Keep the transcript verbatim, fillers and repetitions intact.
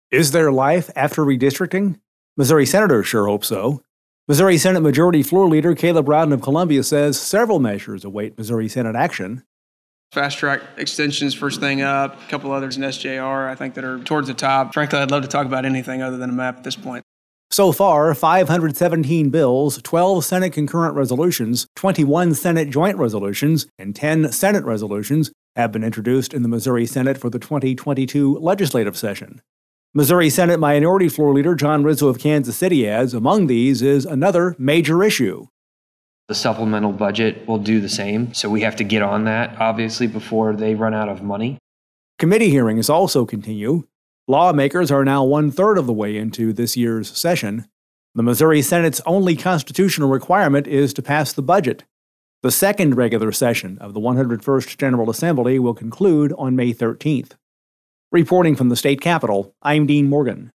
Is there life after redistricting? Missouri senators sure hope so. Missouri Senate Majority Floor Leader Caleb Rowden of Columbia says several measures await Missouri Senate action. Fast track extensions first thing up, a couple others in S J R I think that are towards the top. Frankly, I'd love to talk about anything other than a map at this point. So far, five hundred seventeen bills, twelve Senate concurrent resolutions, twenty-one Senate joint resolutions, and ten Senate resolutions have been introduced in the Missouri Senate for the twenty twenty-two legislative session. Missouri Senate Minority Floor Leader John Rizzo of Kansas City adds among these is another major issue. The supplemental budget will do the same, so we have to get on that, obviously, before they run out of money. Committee hearings also continue. Lawmakers are now one-third of the way into this year's session. The Missouri Senate's only constitutional requirement is to pass the budget. The second regular session of the one hundred first General Assembly will conclude on May thirteenth. Reporting from the state capitol, I'm Dean Morgan.